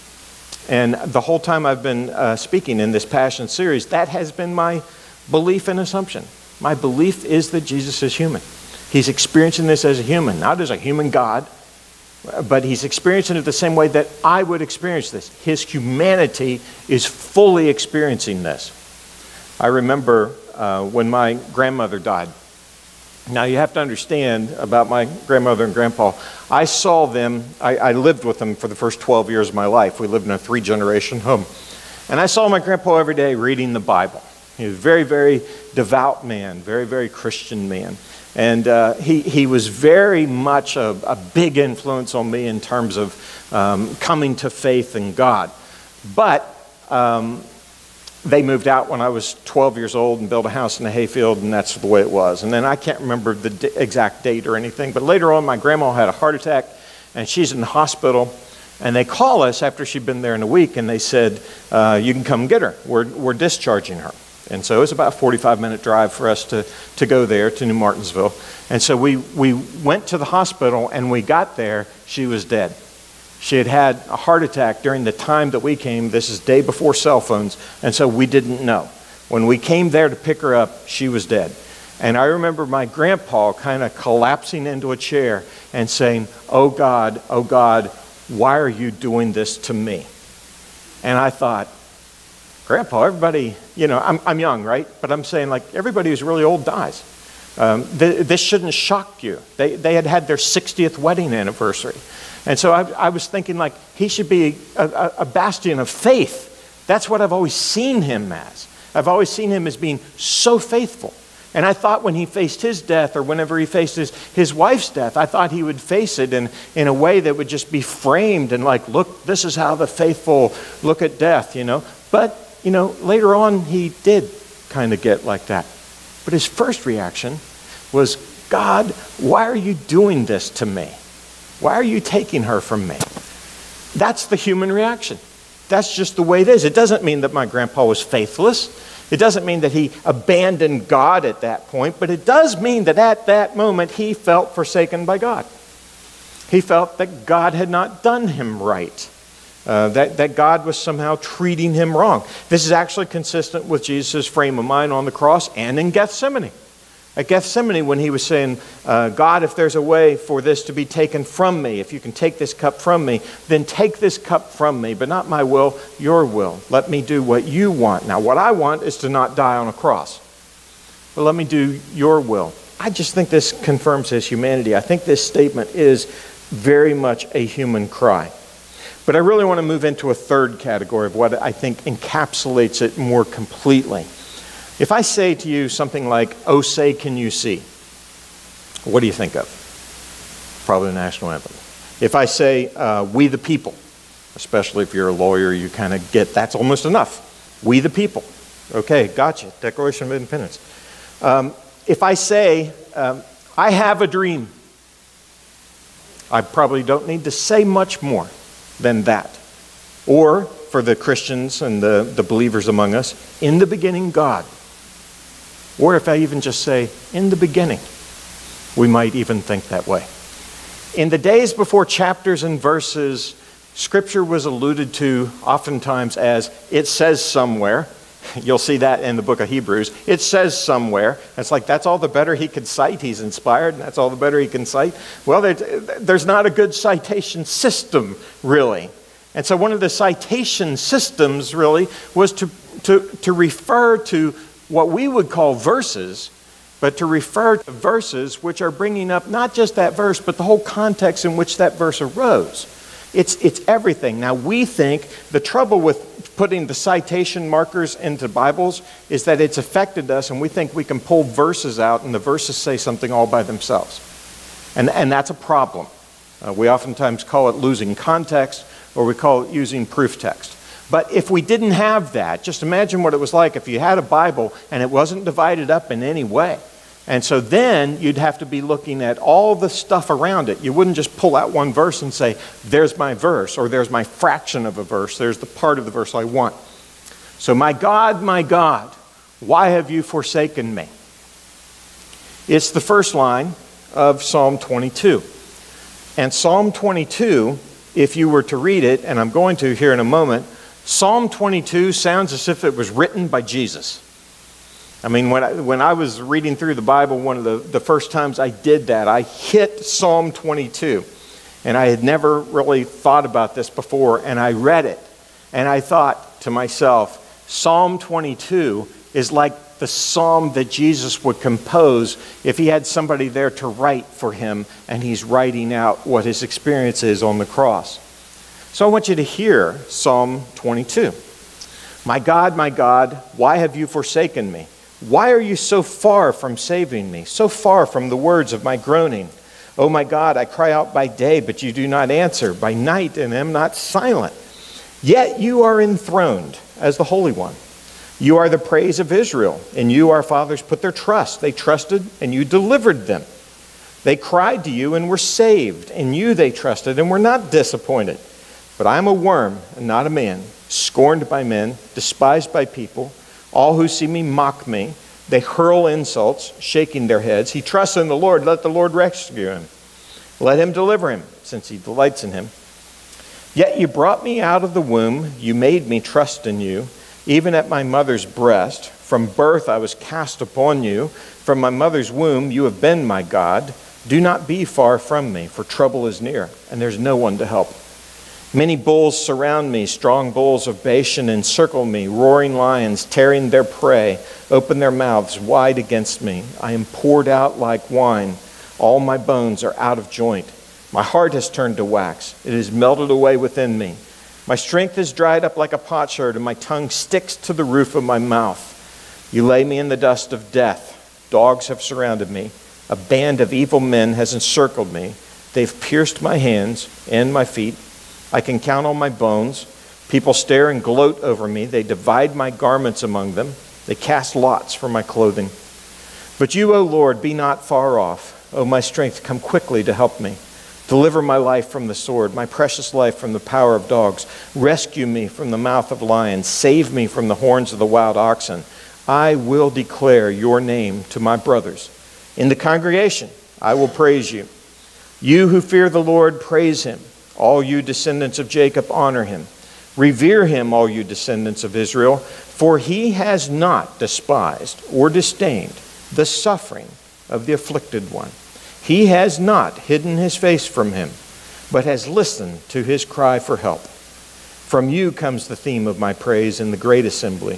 and the whole time I've been speaking in this Passion series, that has been my belief and assumption. My belief is that Jesus is human. He's experiencing this as a human, not as a human God, but he's experiencing it the same way that I would experience this. His humanity is fully experiencing this. I remember when my grandmother died. Now, you have to understand about my grandmother and grandpa. I saw them, I lived with them for the first 12 years of my life. We lived in a 3-generation home. And I saw my grandpa every day reading the Bible. He was a very, very devout man, very, very Christian man. And he was very much a big influence on me in terms of coming to faith in God. But they moved out when I was 12 years old and built a house in a hayfield, and that's the way it was. And then I can't remember the exact date or anything, but later on my grandma had a heart attack, and she's in the hospital, and they call us after she'd been there in a week, and they said, you can come get her. We're discharging her. And so it was about a 45-minute drive for us to go there to New Martinsville. And so we went to the hospital, and we got there, she was dead. She had had a heart attack during the time that we came. This is day before cell phones, and so we didn't know. When we came there to pick her up, she was dead. And I remember my grandpa kind of collapsing into a chair and saying, oh God, why are you doing this to me? And I thought, Grandpa, everybody, you know, I'm young, right? But I'm saying, like, everybody who's really old dies. This shouldn't shock you. They had had their 60th wedding anniversary. And so I was thinking, like, he should be a bastion of faith. That's what I've always seen him as. I've always seen him as being so faithful. And I thought when he faced his death, or whenever he faced his wife's death, I thought he would face it in a way that would just be framed and like, look, this is how the faithful look at death, you know. But, you know, later on he did kind of get like that. But his first reaction was, God, why are you doing this to me? Why are you taking her from me? That's the human reaction. That's just the way it is. It doesn't mean that my grandpa was faithless. It doesn't mean that he abandoned God at that point, but it does mean that at that moment he felt forsaken by God. He felt that God had not done him right, that God was somehow treating him wrong. This is actually consistent with Jesus' frame of mind on the cross and in Gethsemane. At Gethsemane, when he was saying, God, if there's a way for this to be taken from me, if you can take this cup from me, then take this cup from me, but not my will, your will. Let me do what you want. Now, what I want is to not die on a cross, but let me do your will. I just think this confirms his humanity. I think this statement is very much a human cry. But I really want to move into a third category of what I think encapsulates it more completely. If I say to you something like, "Oh, say, can you see?" What do you think of? Probably the national anthem. If I say, "We the people," especially if you're a lawyer, you kind of get that's almost enough. We the people. Okay, gotcha. Declaration of Independence. If I say, "I have a dream," I probably don't need to say much more than that. Or, for the Christians and the believers among us, "In the beginning, God." Or if I even just say, "In the beginning," we might even think that way. In the days before chapters and verses, Scripture was alluded to oftentimes as, "It says somewhere." You'll see that in the book of Hebrews. It says somewhere. It's like, that's all the better he could cite. He's inspired, and that's all the better he can cite. Well, there's not a good citation system, really. And so one of the citation systems, really, was to refer to what we would call verses, but to refer to verses which are bringing up not just that verse, but the whole context in which that verse arose. It's everything. Now, we think the trouble with putting the citation markers into Bibles is that it's affected us, and we think we can pull verses out, and the verses say something all by themselves. And that's a problem. We oftentimes call it losing context, or we call it using proof text. But if we didn't have that, just imagine what it was like if you had a Bible and it wasn't divided up in any way. And so then you'd have to be looking at all the stuff around it. You wouldn't just pull out one verse and say, "There's my verse," or "There's my fraction of a verse. There's the part of the verse I want." So, my God, why have you forsaken me?" It's the first line of Psalm 22. And Psalm 22, if you were to read it, and I'm going to here in a moment, Psalm 22 sounds as if it was written by Jesus. I mean, when I was reading through the Bible, one of the first times I did that, I hit Psalm 22. And I had never really thought about this before, and I read it. And I thought to myself, Psalm 22 is like the psalm that Jesus would compose if he had somebody there to write for him, and he's writing out what his experience is on the cross. So I want you to hear Psalm 22. My God, why have you forsaken me? Why are you so far from saving me, so far from the words of my groaning? Oh my God, I cry out by day, but you do not answer, by night, and am not silent. Yet you are enthroned as the Holy One. You are the praise of Israel. In you our fathers put their trust. They trusted, and you delivered them. They cried to you and were saved. In you they trusted and were not disappointed. But I am a worm and not a man, scorned by men, despised by people. All who see me mock me. They hurl insults, shaking their heads. He trusts in the Lord. Let the Lord rescue him. Let him deliver him, since he delights in him. Yet you brought me out of the womb. You made me trust in you, even at my mother's breast. From birth I was cast upon you. From my mother's womb you have been my God. Do not be far from me, for trouble is near, and there's no one to help. Many bulls surround me, strong bulls of Bashan encircle me, roaring lions tearing their prey, open their mouths wide against me. I am poured out like wine. All my bones are out of joint. My heart has turned to wax. It is melted away within me. My strength is dried up like a potsherd, and my tongue sticks to the roof of my mouth. You lay me in the dust of death. Dogs have surrounded me. A band of evil men has encircled me. They've pierced my hands and my feet. I can count on my bones. People stare and gloat over me. They divide my garments among them. They cast lots for my clothing. But you, O Lord, be not far off. O my strength, come quickly to help me. Deliver my life from the sword, my precious life from the power of dogs. Rescue me from the mouth of lions. Save me from the horns of the wild oxen. I will declare your name to my brothers. In the congregation, I will praise you. You who fear the Lord, praise him. All you descendants of Jacob, honor him. Revere him, all you descendants of Israel, for he has not despised or disdained the suffering of the afflicted one. He has not hidden his face from him, but has listened to his cry for help. From you comes the theme of my praise in the great assembly.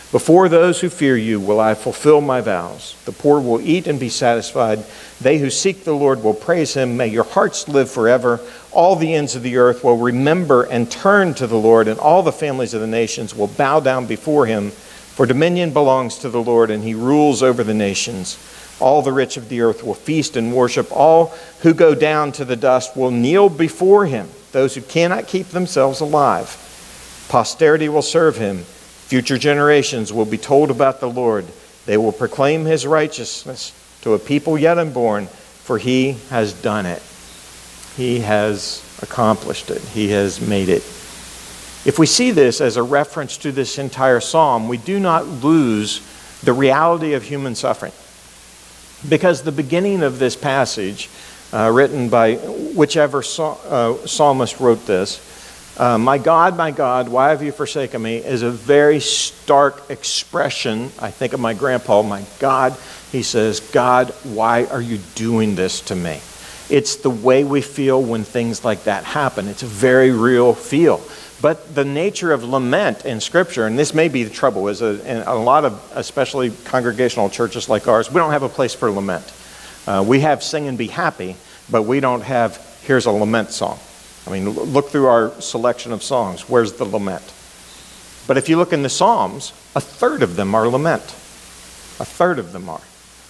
Before those who fear you will I fulfill my vows. The poor will eat and be satisfied. They who seek the Lord will praise him. May your hearts live forever. All the ends of the earth will remember and turn to the Lord, and all the families of the nations will bow down before him. For dominion belongs to the Lord, and he rules over the nations. All the rich of the earth will feast and worship. All who go down to the dust will kneel before him, those who cannot keep themselves alive. Posterity will serve him. Future generations will be told about the Lord. They will proclaim his righteousness to a people yet unborn, for he has done it. He has accomplished it. He has made it. If we see this as a reference to this entire psalm, we do not lose the reality of human suffering. Because the beginning of this passage, written by whichever psalmist wrote this, my God, why have you forsaken me, is a very stark expression. I think of my grandpa, my God. He says, God, why are you doing this to me? It's the way we feel when things like that happen. It's a very real feel. But the nature of lament in Scripture, and this may be the trouble, is in a lot of, especially congregational churches like ours, we don't have a place for lament. We have sing and be happy, but we don't have, here's a lament song. I mean, look through our selection of songs. Where's the lament? But if you look in the Psalms, a third of them are lament. A third of them are.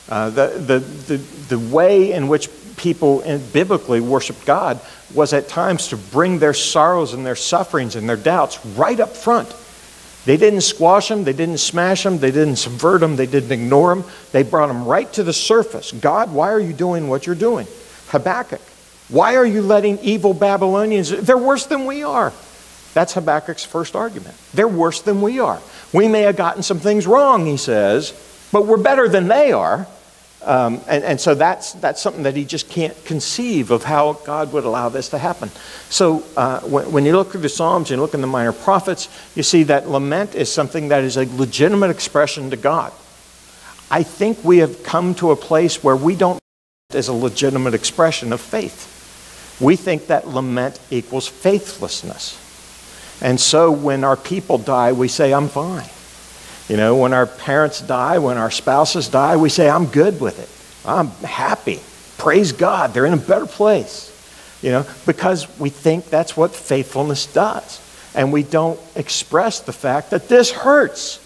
The way in which people biblically worshiped God was at times to bring their sorrows and their sufferings and their doubts right up front. They didn't squash them, they didn't smash them, they didn't subvert them, they didn't ignore them. They brought them right to the surface. God, why are you doing what you're doing? Habakkuk, why are you letting evil Babylonians, they're worse than we are. That's Habakkuk's first argument. They're worse than we are. We may have gotten some things wrong, he says, but we're better than they are. And so that's something that he just can't conceive of how God would allow this to happen. So when you look through the Psalms and look in the minor prophets, you see that lament is something that is a legitimate expression to God. I think we have come to a place where we don't see it as a legitimate expression of faith. We think that lament equals faithlessness. And so when our people die, we say, I'm fine. You know, when our parents die, when our spouses die, we say, I'm good with it. I'm happy. Praise God. They're in a better place. You know, because we think that's what faithfulness does. And we don't express the fact that this hurts.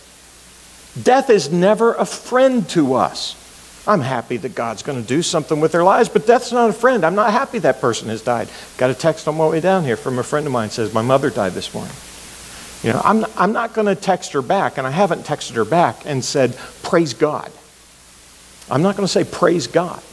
Death is never a friend to us. I'm happy that God's going to do something with their lives, but death's not a friend. I'm not happy that person has died. Got a text on my way down here from a friend of mine that says, my mother died this morning. You know, I'm not going to text her back, and I haven't texted her back and said, praise God. I'm not going to say praise God.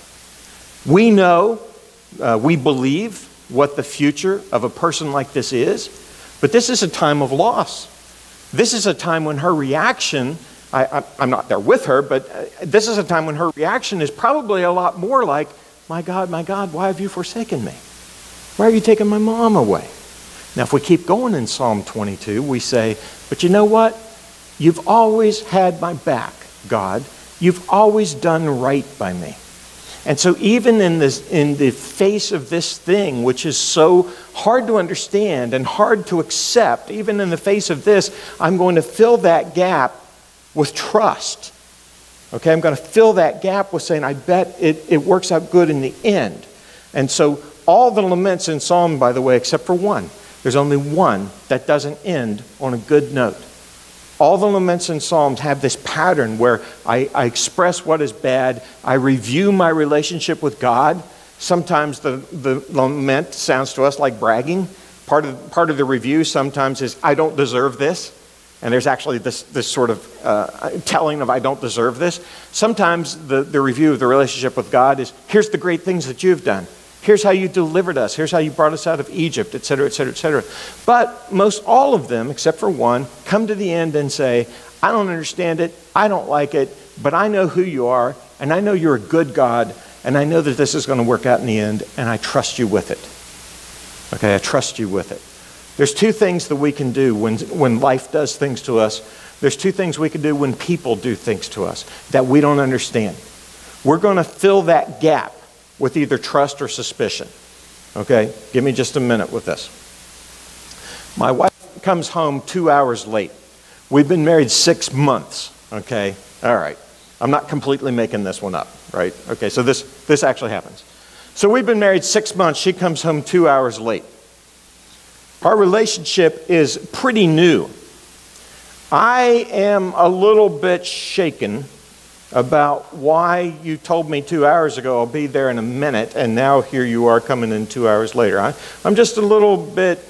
We know, we believe what the future of a person like this is, but this is a time of loss. This is a time when her reaction, I'm not there with her, but this is a time when her reaction is probably a lot more like, my God, why have you forsaken me? Why are you taking my mom away? Now, if we keep going in Psalm 22, we say, but you know what? You've always had my back, God. You've always done right by me. And so even in the face of this thing, which is so hard to understand and hard to accept, even in the face of this, I'm going to fill that gap with trust. Okay, I'm going to fill that gap with saying, I bet it works out good in the end. And so all the laments in Psalm, by the way, except for one, there's only one that doesn't end on a good note. All the laments in Psalms have this pattern where I express what is bad. I review my relationship with God. Sometimes the lament sounds to us like bragging. Part of the review sometimes is, I don't deserve this. And there's actually this sort of telling of, I don't deserve this. Sometimes the review of the relationship with God is, here's the great things that you've done. Here's how you delivered us. Here's how you brought us out of Egypt, et cetera, et cetera, et cetera. But most all of them, except for one, come to the end and say, I don't understand it, I don't like it, but I know who you are, and I know you're a good God, and I know that this is going to work out in the end, and I trust you with it. Okay, I trust you with it. There's two things that we can do when life does things to us. There's two things we can do when people do things to us that we don't understand. We're going to fill that gap with either trust or suspicion. Okay, give me just a minute with this. My wife comes home 2 hours late. We've been married 6 months, okay? All right. I'm not completely making this one up, right? Okay, so this actually happens. So we've been married 6 months. She comes home 2 hours late. Our relationship is pretty new. I am a little bit shaken about why you told me 2 hours ago I'll be there in a minute, and now here you are coming in 2 hours later. I'm just a little bit,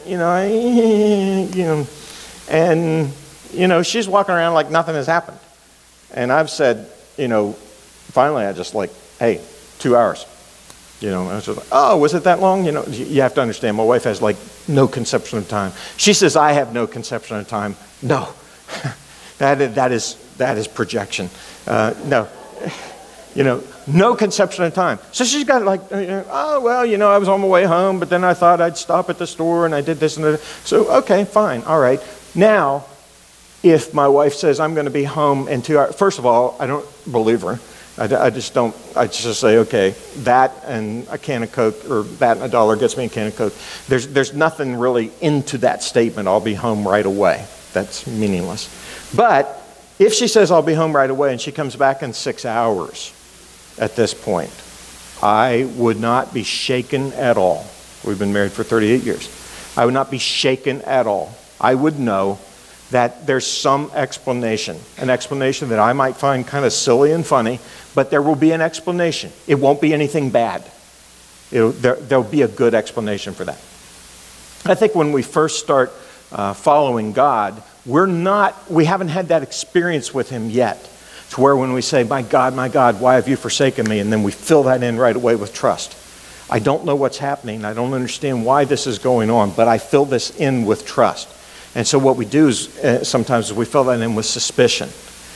and, she's walking around like nothing has happened. And I've said, finally I just like, hey, 2 hours. I was just like, oh, was it that long? You have to understand, my wife has like no conception of time. She says I have no conception of time. No, that is projection. No, no conception of time. So she's got like, oh, well, I was on my way home, but then I thought I'd stop at the store and I did this and that. So, okay, fine, all right. Now, if my wife says I'm going to be home in 2 hours, first of all, I don't believe her. I just say, okay, that and a can of Coke, or that and $1 gets me a can of Coke. There's nothing really into that statement, I'll be home right away. That's meaningless. But if she says I'll be home right away and she comes back in 6 hours at this point, I would not be shaken at all. We've been married for 38 years. I would not be shaken at all. I would know that there's some explanation, an explanation that I might find kind of silly and funny, but there will be an explanation. It won't be anything bad. There'll be a good explanation for that. I think when we first start following God, we haven't had that experience with Him yet, to where when we say, my God, why have you forsaken me? And then we fill that in right away with trust. I don't know what's happening. I don't understand why this is going on, but I fill this in with trust. And so what we do is sometimes we fill that in with suspicion.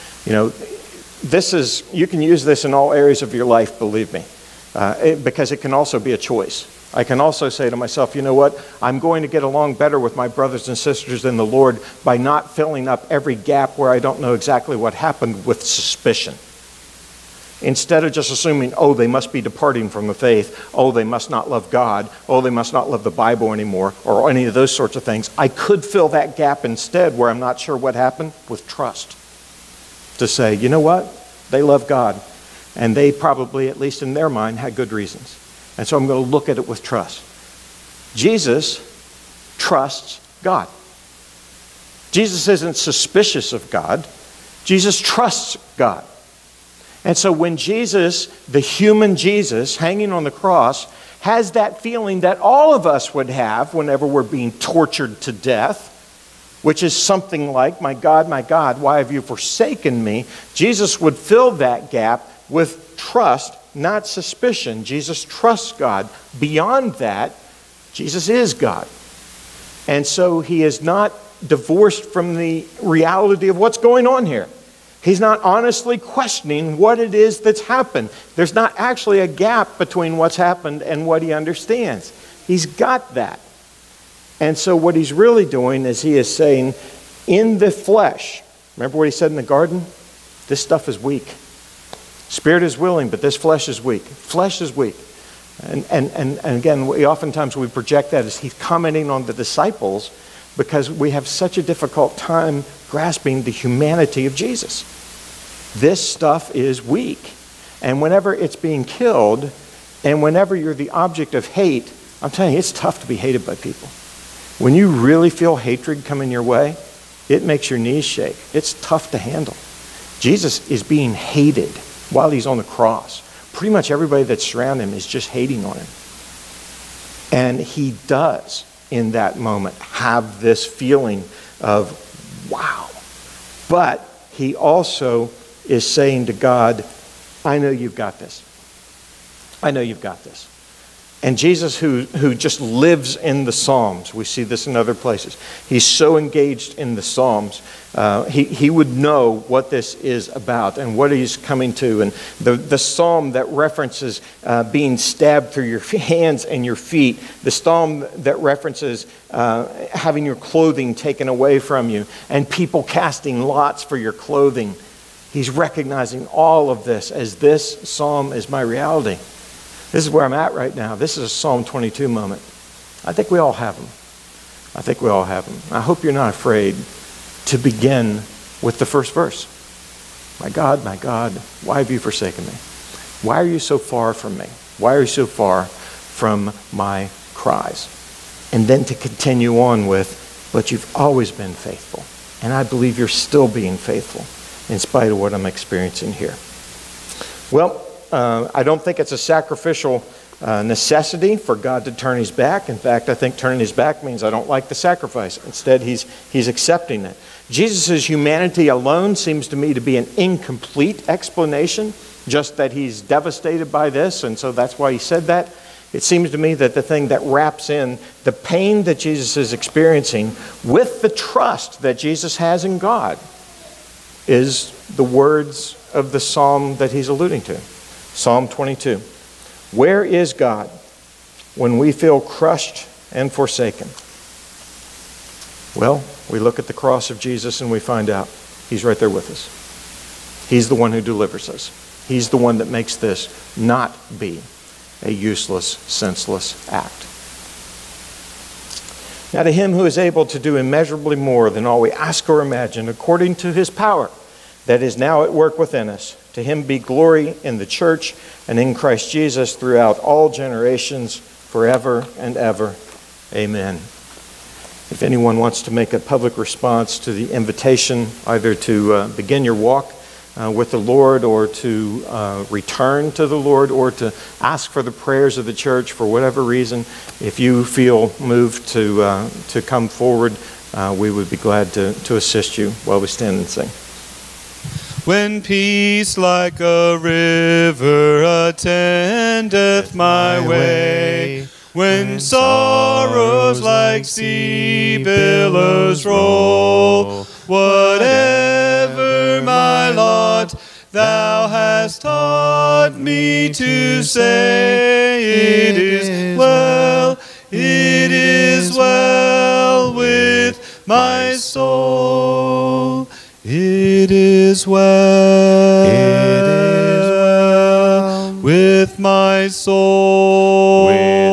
You can use this in all areas of your life, believe me, because it can also be a choice. I can also say to myself, you know what? I'm going to get along better with my brothers and sisters in the Lord by not filling up every gap where I don't know exactly what happened with suspicion. Instead of just assuming, oh, they must be departing from the faith, oh, they must not love God, oh, they must not love the Bible anymore, or any of those sorts of things, I could fill that gap instead where I'm not sure what happened with trust. To say, you know what? They love God, and they probably, at least in their mind, had good reasons. And so I'm going to look at it with trust. Jesus trusts God. Jesus isn't suspicious of God. Jesus trusts God. And so when Jesus, the human Jesus, hanging on the cross, has that feeling that all of us would have whenever we're being tortured to death, which is something like, my God, why have you forsaken me? Jesus would fill that gap with trust, not suspicion. Jesus trusts God. Beyond that, Jesus is God. And so He is not divorced from the reality of what's going on here. He's not honestly questioning what it is that's happened. There's not actually a gap between what's happened and what He understands. He's got that. And so what He's really doing is He is saying, in the flesh, remember what He said in the garden? This stuff is weak. Spirit is willing, but this flesh is weak. Flesh is weak. And again, oftentimes we project that as He's commenting on the disciples because we have such a difficult time grasping the humanity of Jesus. This stuff is weak. And whenever it's being killed, and whenever you're the object of hate, I'm telling you, it's tough to be hated by people. When you really feel hatred coming your way, it makes your knees shake. It's tough to handle. Jesus is being hated while He's on the cross. Pretty much everybody that's surrounding Him is just hating on Him. And He does, in that moment, have this feeling of, wow. But He also is saying to God, I know you've got this. I know you've got this. And Jesus, who just lives in the Psalms, we see this in other places. He's so engaged in the Psalms, he would know what this is about and what He's coming to. And the Psalm that references being stabbed through your hands and your feet, the Psalm that references having your clothing taken away from you, and people casting lots for your clothing. He's recognizing all of this as this Psalm is my reality. This is where I'm at right now. This is a Psalm 22 moment. I think we all have them. I think we all have them. I hope you're not afraid to begin with the first verse. My God, why have you forsaken me? Why are you so far from me? Why are you so far from my cries? And then to continue on with, but you've always been faithful. And I believe you're still being faithful in spite of what I'm experiencing here. Well, I don't think it's a sacrificial necessity for God to turn his back. In fact, I think turning his back means I don't like the sacrifice. Instead, he's accepting it. Jesus' humanity alone seems to me to be an incomplete explanation, just that he's devastated by this, and so that's why he said that. It seems to me that the thing that wraps in the pain that Jesus is experiencing with the trust that Jesus has in God is the words of the psalm that he's alluding to. Psalm 22. Where is God when we feel crushed and forsaken? Well, we look at the cross of Jesus and we find out he's right there with us. He's the one who delivers us. He's the one that makes this not be a useless, senseless act. Now to him who is able to do immeasurably more than all we ask or imagine, according to his power that is now at work within us, to him be glory in the church and in Christ Jesus throughout all generations, forever and ever. Amen. If anyone wants to make a public response to the invitation either to begin your walk with the Lord, or to return to the Lord, or to ask for the prayers of the church for whatever reason, if you feel moved to come forward, we would be glad to assist you while we stand and sing. When peace like a river attendeth my way, when sorrows like sea billows roll, whatever my lot, thou hast taught me to say, it is well with my soul. It is well with my soul.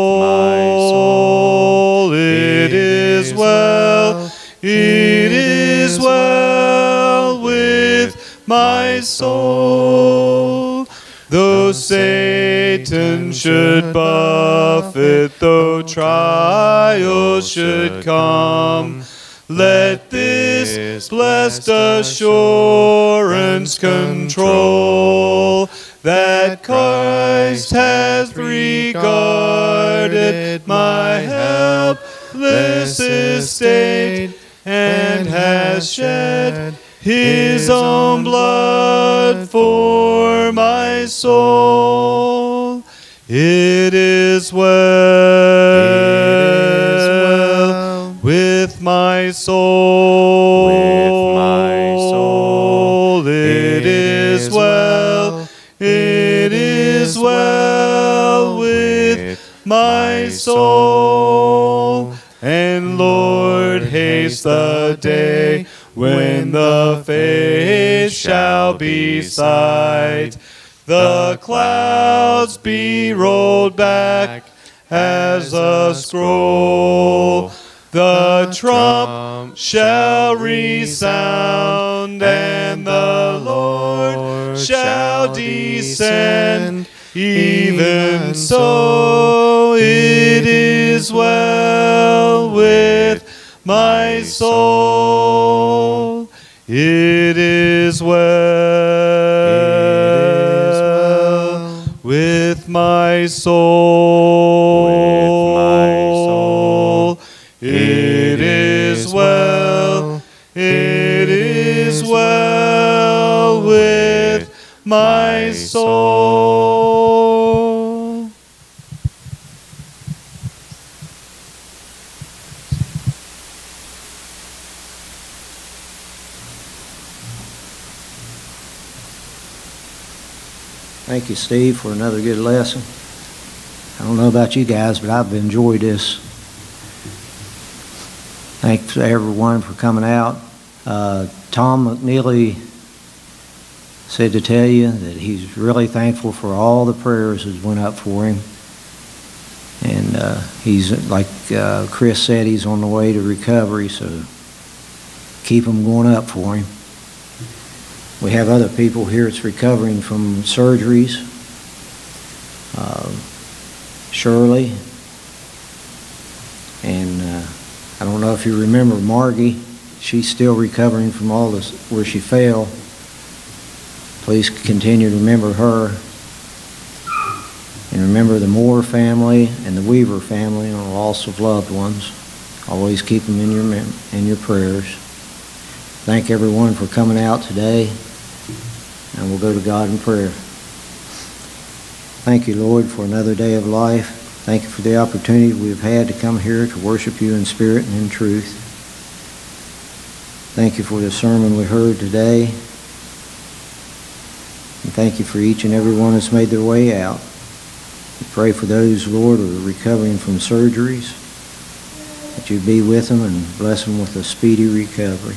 It is well. It is well with my soul. Though Satan should buffet, though trials should come, let this blessed assurance control, that Christ hath regarded my helpless estate, and has shed his own blood for my soul. It is well with my soul. It is well. It is well with my soul. And Lord, haste the day when the face shall be sight, the clouds be rolled back as a scroll, the trump shall resound, and the Lord shall descend. Even so, it is well with my soul. It is well with my soul. It is well. It is well with my soul. Thank you, Steve, for another good lesson. I don't know about you guys, but I've enjoyed this. Thanks to everyone for coming out. Tom McNeely said to tell you that he's really thankful for all the prayers that went up for him. And he's, like Chris said, he's on the way to recovery, so keep them going up for him. We have other people here that's recovering from surgeries. Shirley, and I don't know if you remember Margie. She's still recovering from all this where she fell. Please continue to remember her. And remember the Moore family and the Weaver family and the loss of loved ones. Always keep them in your prayers. Thank everyone for coming out today, and we'll go to God in prayer. Thank you, Lord, for another day of life. Thank you for the opportunity we've had to come here to worship you in spirit and in truth. Thank you for the sermon we heard today. And thank you for each and every one that's made their way out. We pray for those, Lord, who are recovering from surgeries, that you be with them and bless them with a speedy recovery.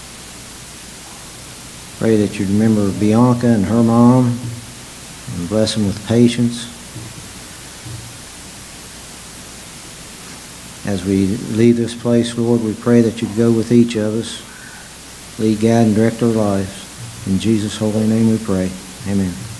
Pray that you remember Bianca and her mom and bless them with patience. As we leave this place, Lord, we pray that you'd go with each of us, lead, guide, and direct our lives. In Jesus' holy name we pray. Amen.